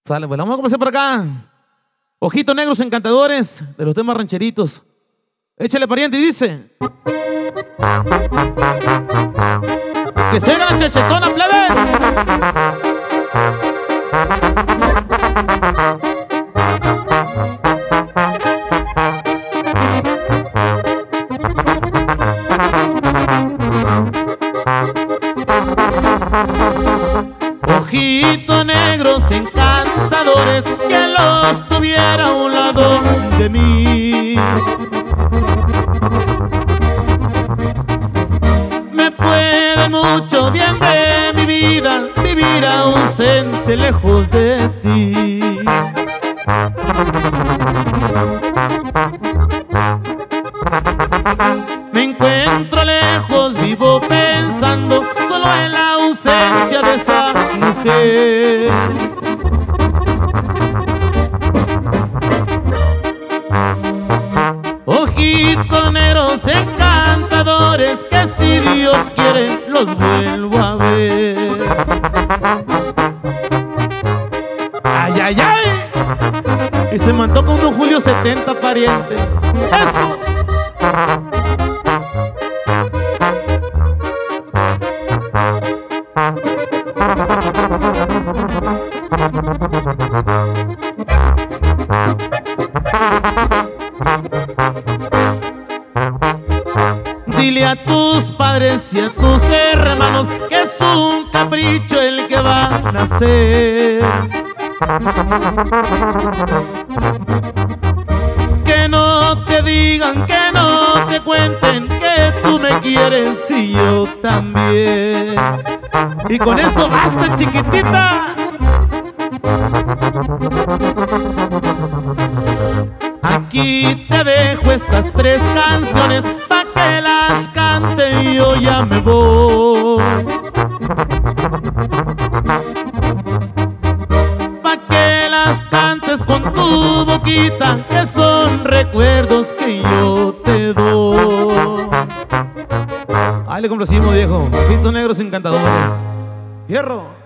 Sale, pues vamos a comenzar por acá. Ojitos negros encantadores de los temas rancheritos. Échale, pariente, y dice: que se haga la chachetona, plebe. Ojitos negros encantadores, que los tuviera a un lado de mí. Me puede mucho bien de mi vida vivir ausente lejos de ti. Me encuentro lejos, vivo pensando solo en la ausencia de esa mujer. Ojitos negros encantadores, que si Dios quiere los vuelvo a ver. Ay, ay, ay. Y se mandó con Don Julio 70, pariente. Eso. Dile a tus padres y a tus hermanos que es un capricho el que va a nacer. Que no te digan, que no te cuenten que tú me quieres y yo también. Y con eso basta, chiquitita. Aquí te dejo estas 3 canciones pa' que las cante y yo ya me voy. Pa' que las cantes con tu boquita, que son recuerdos que yo te doy. Ahí le complacimos, viejo. Ojitos negros encantadores. Fierro.